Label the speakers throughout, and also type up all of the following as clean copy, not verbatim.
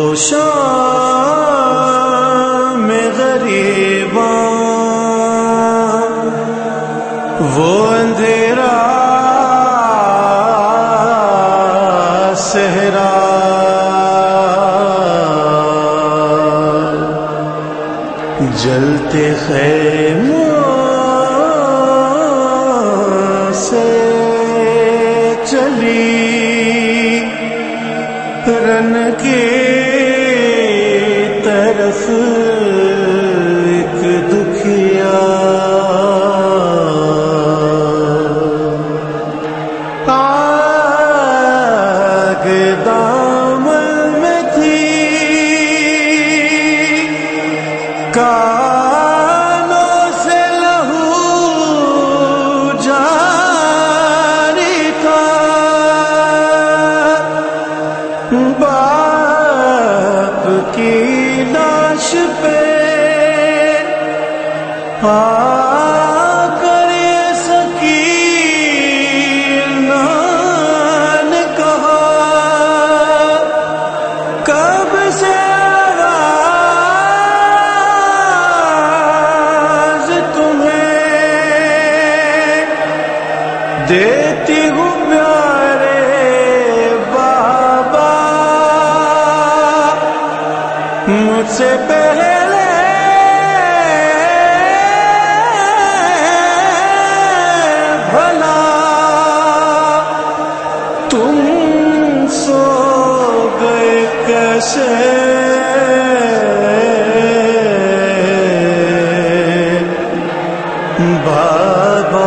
Speaker 1: شام غریباں وہ اندھیرا صحرا جلتے خیموں سے چلی رن کی طرف ایک دکھیا آگ دامن میں تھی کانوں سے لہو جاری تھا باپ کی لاش پہ آ کر یہ سکینہ نے کہا کب سے آواز تمہیں دیتی ہوں پیارے بابا مجھ سے پہلے بھلا تم سو گئے کیسے بابا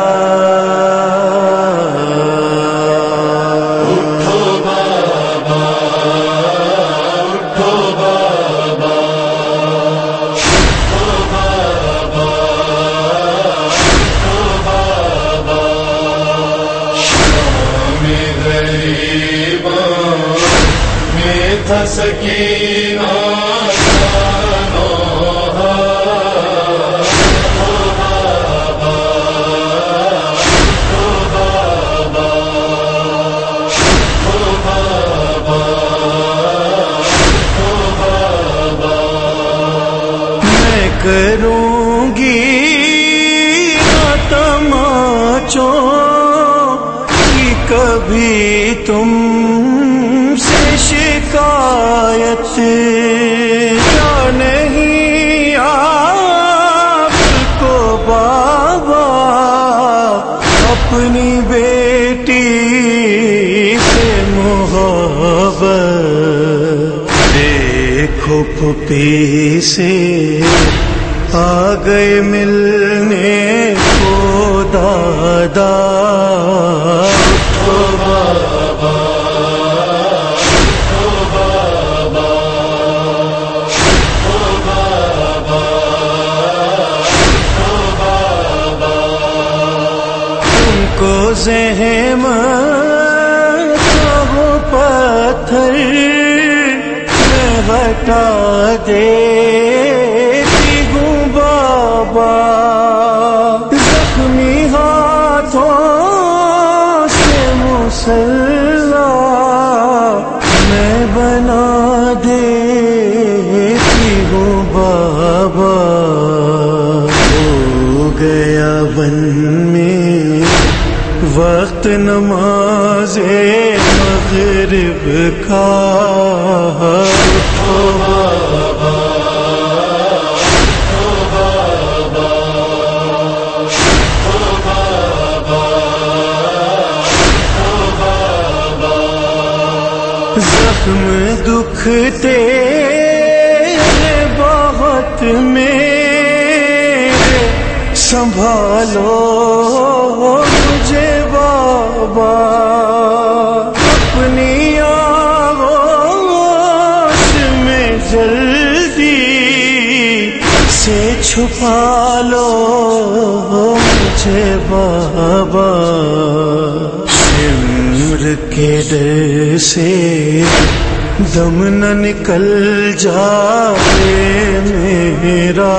Speaker 2: سکینہ
Speaker 1: میں کروں گی تماچوں کی کبھی تم سے شکایت کیا نہیں آپ کو بابا اپنی بیٹی سے محبت دیکھو پھوپھی سے آ گئے ملنے کو دادا زحمت وہ پتھر میں ہٹا دیتی ہوں بابا زخمی ہاتھوں سے مسلح میں بنا دیتی ہوں بابا ہو گیا بن میں وقت نماز مغرب کا زخم دکھتے بہت میرے سنبھالو مجھے بابا اپنی آغوش میں جلدی سے چھپا لو مجھے بابا سمر کے ڈر سے دم نہ نکل جائے میرا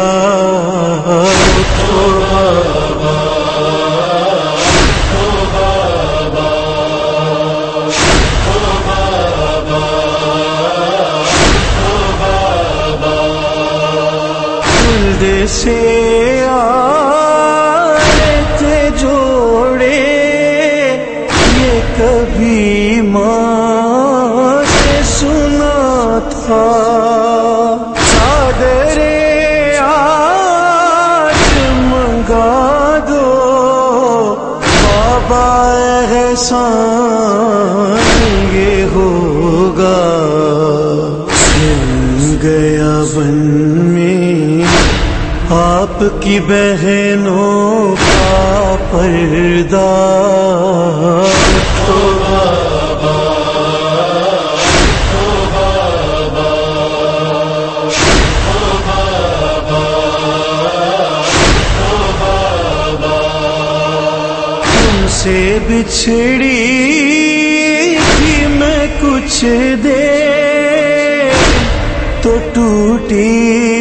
Speaker 1: چادر آج منگا دو بابا احسان یہ ہوگا سن گیا بن میں آپ کی بہنوں کا پردہ سے بچھڑی تھی میں کچھ دیر تو ٹوٹی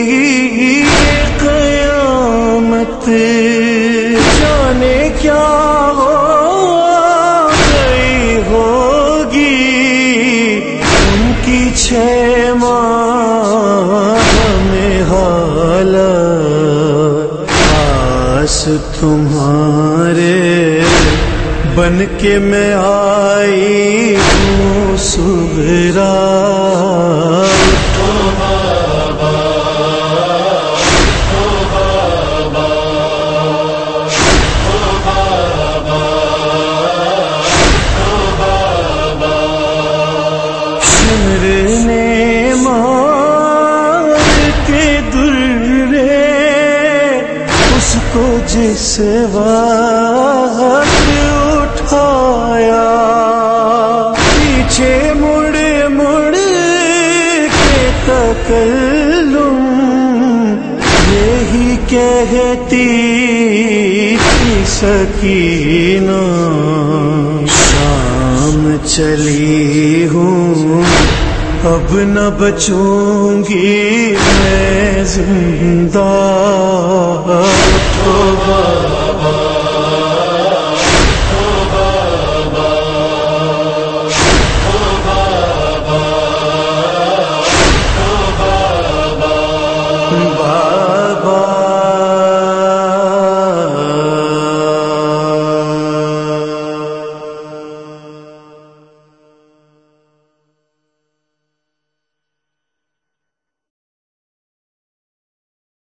Speaker 1: قیامت جانے کیا ہو گئی ہوگی ان کی 6 ماہ میں حالت آس تمہارے بن کے میں آئی ہوں صغرا سمرنے مار کے درے اس کو جس وقت اٹھایا پیچھے مڑ مڑ کے تکلم یہی کہتی تھی سکینہ شام چلی ہوں اب نہ بچوں گی میں زندہ